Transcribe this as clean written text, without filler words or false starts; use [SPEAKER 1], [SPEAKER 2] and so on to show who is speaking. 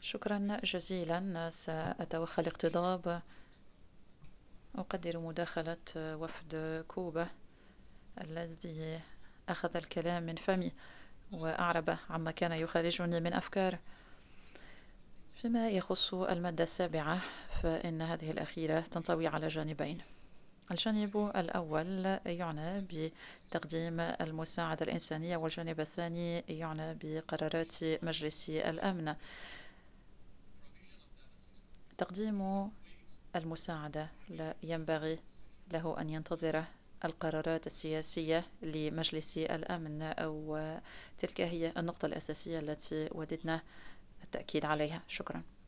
[SPEAKER 1] شكرا جزيلا. سأتوخى الاقتضاب. أقدر مداخلة وفد كوبا الذي أخذ الكلام من فمي وأعرب عما كان يخرجني من أفكار. فيما يخص المادة السابعة فإن هذه الأخيرة تنطوي على جانبين. الجانب الأول يعنى بتقديم المساعدة الإنسانية، والجانب الثاني يعنى بقرارات مجلس الأمن. تقديم المساعدة لا ينبغي له أن ينتظر القرارات السياسية لمجلس الأمن، أو تلك هي النقطة الأساسية التي وددنا التأكيد عليها. شكرا.